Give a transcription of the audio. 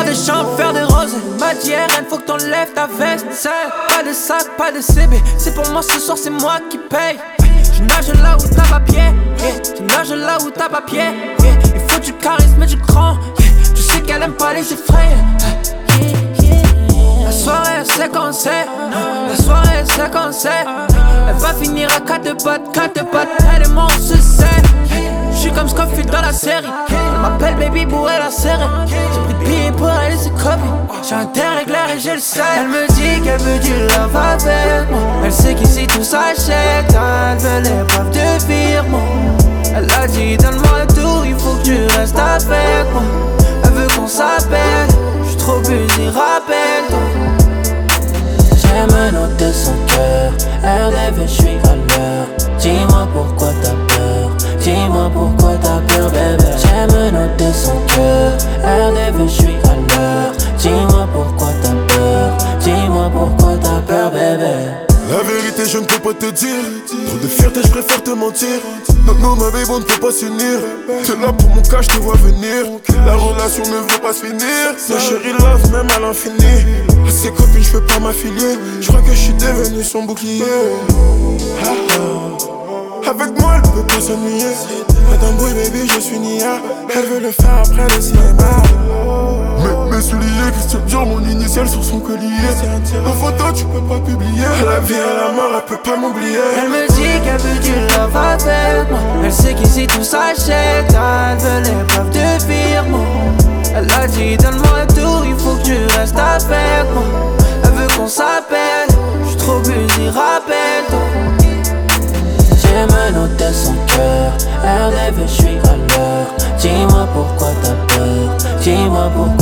les champs, faire des roses. M'a dit RN, faut que t'enlèves ta veste. Pas de sac, pas de CB. C'est pour moi ce soir, c'est moi qui paye. Tu nages là où t'as pas pied, yeah. Tu nages là où t'as pas pied, yeah. Il faut du charisme et du cran, yeah. Tu sais qu'elle aime pas les effraits, La soirée elle sait quand c'est, la soirée elle sait quand c'est. Elle va finir à 4 potes, elle et moi on se sait. J'suis comme Scofield dans la série. Elle m'appelle baby pour elle la serrer. J'ai pris de billets pour elle et c'est copie. J'ai un déréglaire et j'ai le sel. Elle me dit qu'elle veut du love avec moi. Elle sait qu'ici tout s'achète. Elle veut l'épreuve de virement. Elle a dit donne-moi le tout, il faut que tu restes avec moi. Elle veut qu'on s'appelle. J'suis trop busy, rappelle-toi. J'aime noter son cœur. RDV, j'suis à l'heure. Dis-moi pourquoi t'as peur. Dis-moi pourquoi t'as peur, bébé. J'aime noter son cœur. RDV, j'suis à l'heure. Dis-moi pourquoi t'as peur. Dis-moi pourquoi t'as peur, bébé. La vérité je ne peux pas te dire. Trop de fierté je préfère te mentir. Non ma babe on ne peut pas s'unir. T'es là pour mon cas je te vois venir. La relation ne veut pas se finir. Sa chérie love même à l'infini. À ses copines je peux pas m'affilier. Je crois que je suis devenu son bouclier. Avec moi elle peut pas s'ennuyer. Madame Boy baby je suis Nia. Elle veut le faire après le cinéma. Mes souliers, Christian Dior, mon initiale sur son collier. En photo tu peux pas publier. À la vie à la mort elle peut pas m'oublier. Elle me dit qu'elle veut du love avec moi. Elle sait qu'ici tout s'achète. Elle veut l'épreuve de virement. Elle a dit donne-moi le tout, il faut que tu restes avec moi. Elle veut qu'on s'appelle. J'suis trop busy, rappelle-toi. J'aime noter son cœur. RDV, j'suis à l'heure. Dis-moi pourquoi t'as peur. Dis-moi pourquoi